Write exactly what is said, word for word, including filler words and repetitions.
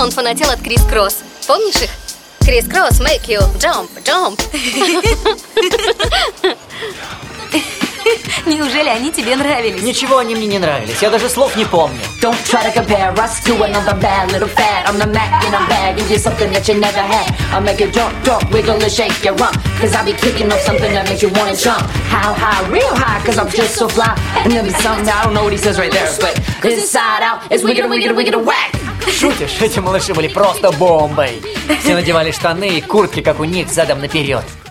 он фанател от Крис Кросс. Помнишь их? Крис Кросс, make you jump, jump. Неужели они тебе нравились? Ничего они мне не нравились, я даже слов не помню. Don't try to compare us to another bad little fad. I'm the Mac and I'm bad, give you something that you never had. I'll make you jump, jump, wiggle and shake your rump. Cause I'll be kicking up something that makes you wanna jump. How high, real high, cause I'm just so fly. And there'll be something, I don't know what he says right there, but inside out, it's wicked, wicked, wicked, whack. Шутишь? Эти малыши были просто бомбой. Все надевали штаны и куртки, как у них, задом наперед.